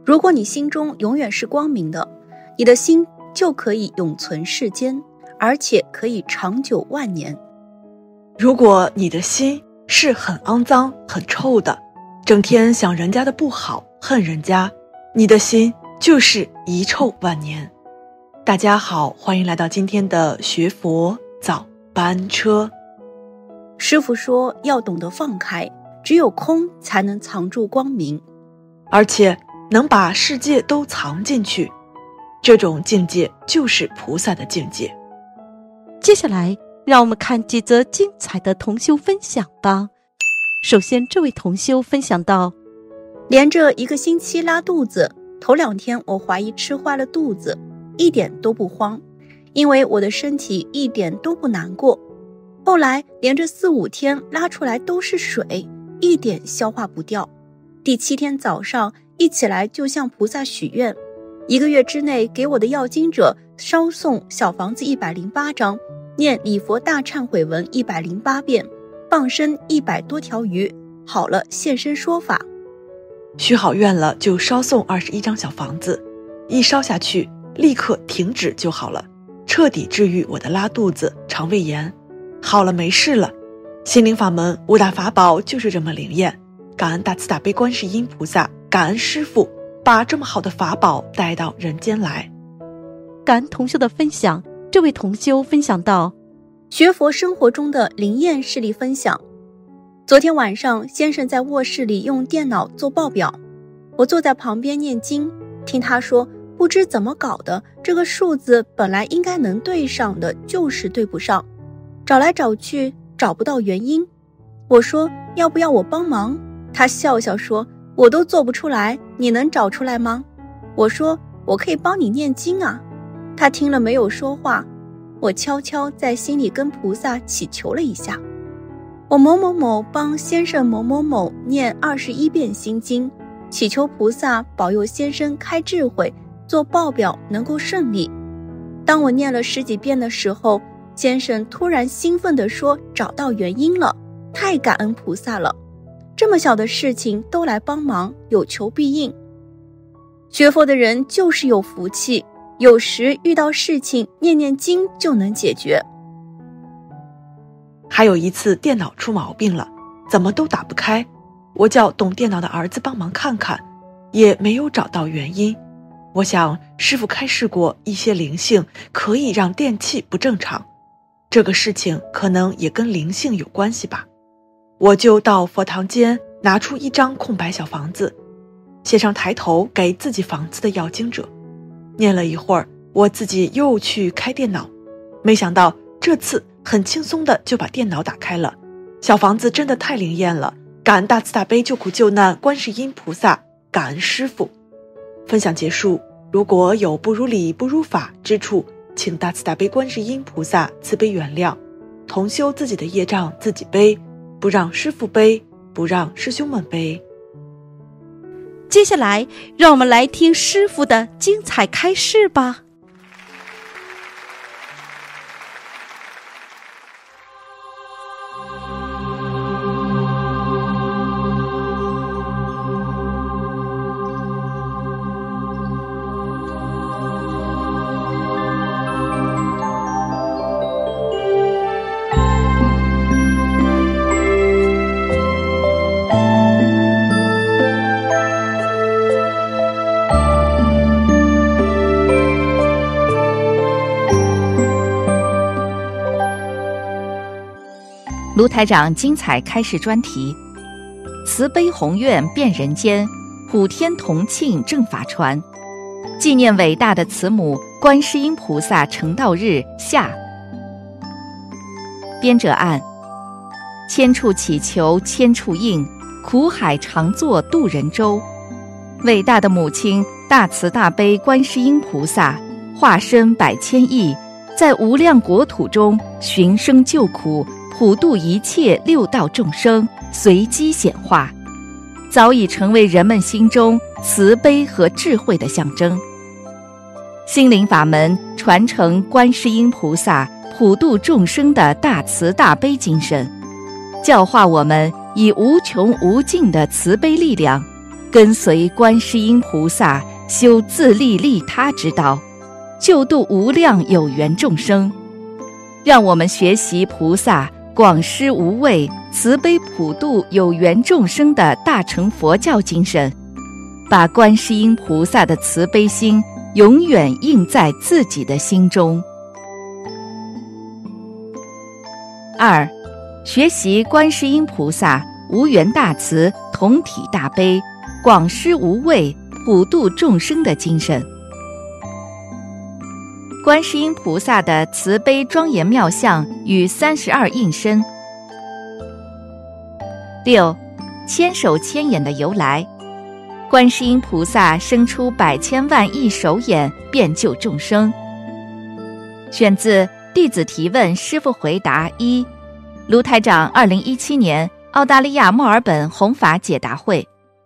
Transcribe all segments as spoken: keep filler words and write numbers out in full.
如果你心中永远是光明的，你的心就可以永存世间，而且可以长久万年。 如果你的心是很肮脏很臭的，整天想人家的不好，恨人家，你的心就是遗臭万年。大家好，欢迎来到今天的学佛早班车。 师父说要懂得放开，只有空才能藏住光明， 而且能把世界都藏进去，这种境界就是菩萨的境界。 接下来让我们看几则精彩的同修分享吧。首先，这位同修分享到， 连着一个星期拉肚子，头两天我怀疑吃坏了肚子，一点都不慌，因为我的身体一点都不难过。后来连着四五天拉出来都是水，一点消化不掉。第七天早上一起来就向菩萨许愿，一个月之内给我的要经者烧送小房子一百零八张，念礼佛大忏悔文一百零八遍，放生一百多条鱼，好了现身说法。 许好愿了就烧送二十一张小房子，一烧下去立刻停止就好了，彻底治愈我的拉肚子、肠胃炎，好了没事了。心灵法门五大法宝就是这么灵验，感恩大慈大悲观世音菩萨，感恩师父把这么好的法宝带到人间来。 感恩同修的分享。这位同修分享到， 学佛生活中的灵验事例分享。昨天晚上先生在卧室里用电脑做报表，我坐在旁边念经，听他说不知怎么搞的，这个数字本来应该能对上的就是对不上，找来找去找不到原因。我说要不要我帮忙，他笑笑说我都做不出来，你能找出来吗？我说我可以帮你念经啊。他听了没有说话，我悄悄在心里跟菩萨祈求了一下，我某某某帮先生某某某念二十一遍心经，祈求菩萨保佑先生开智慧，做报表能够顺利。当我念了十几遍的时候，先生突然兴奋地说找到原因了，太感恩菩萨了，这么小的事情都来帮忙，有求必应。学佛的人就是有福气，有时遇到事情念念经就能解决。 还有一次电脑出毛病了，怎么都打不开，我叫懂电脑的儿子帮忙看看，也没有找到原因。我想师父开示过一些灵性可以让电器不正常，这个事情可能也跟灵性有关系吧。我就到佛堂间拿出一张空白小房子，写上抬头给自己房子的要经者，念了一会儿，我自己又去开电脑，没想到这次很轻松的就把电脑打开了。小房子真的太灵验了，感恩大慈大悲救苦救难观世音菩萨，感恩师父。分享结束，如果有不如理不如法之处，请大慈大悲观世音菩萨慈悲原谅，同修自己的业障自己背，不让师父背，不让师兄们背。 接下来让我们来听师父的精彩开示吧。 卢台长精彩开示专题：慈悲宏愿遍人间，普天同庆正法传。纪念伟大的慈母观世音菩萨成道日下。编者按：千处祈求千处应，苦海常作渡人舟。伟大的母亲大慈大悲观世音菩萨化身百千亿，在无量国土中寻声救苦，普度一切六道众生，随机显化，早已成为人们心中慈悲和智慧的象征。心灵法门传承观世音菩萨普度众生的大慈大悲精神，教化我们以无穷无尽的慈悲力量， 跟随观世音菩萨修自利利他之道，救度无量有缘众生。让我们学习菩萨广施无畏、慈悲普度有缘众生的大乘佛教精神，把观世音菩萨的慈悲心永远印在自己的心中。二，学习观世音菩萨无缘大慈、同体大悲、广施无畏、普度众生的精神。观世音菩萨的慈悲庄严妙相与三十二应身。六，千手千眼的由来。观世音菩萨生出百千万亿手眼，遍救众生。选自弟子提问师父回答一，卢台长二零一七年澳大利亚墨尔本弘法解答会。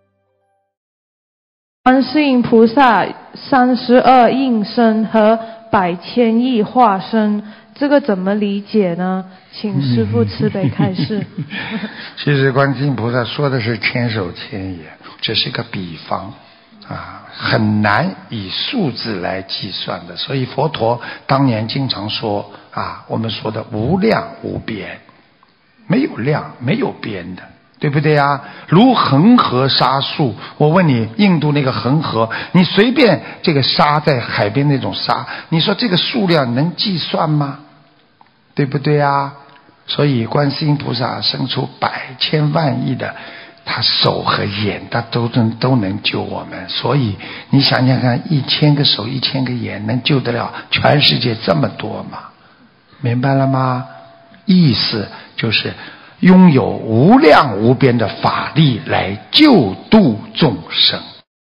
观世音菩萨三十二应身和百千亿化身，这个怎么理解呢？请师父慈悲开示。 其实观世音菩萨说的是千手千眼，这是个比方啊，很难以数字来计算的。所以佛陀当年经常说啊，我们说的无量无边，没有量没有边的，对不对啊？如恒河沙数，我问你，印度那个恒河，你随便这个沙在海边那种沙，你说这个数量能计算吗？对不对啊？所以观世音菩萨生出百千万亿的，他手和眼他都能都能救我们。所以你想想看，一千个手一千个眼能救得了全世界这么多吗？明白了吗？意思就是拥有无量无边的法力来救度众生。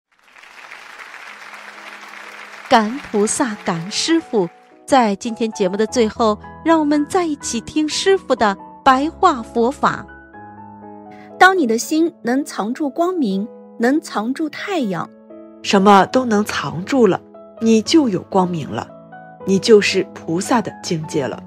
感恩菩萨，感恩师父。在今天节目的最后，让我们再一起听师父的白话佛法。 当你的心能藏住光明，能藏住太阳， 什么都能藏住了，你就有光明了，你就是菩萨的境界了。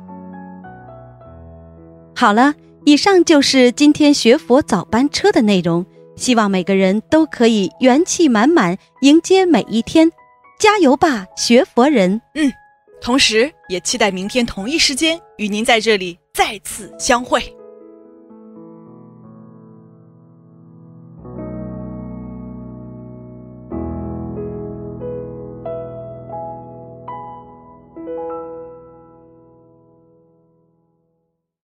好了，以上就是今天学佛早班车的内容，希望每个人都可以元气满满迎接每一天，加油吧，学佛人！ 嗯，同时也期待明天同一时间与您在这里再次相会。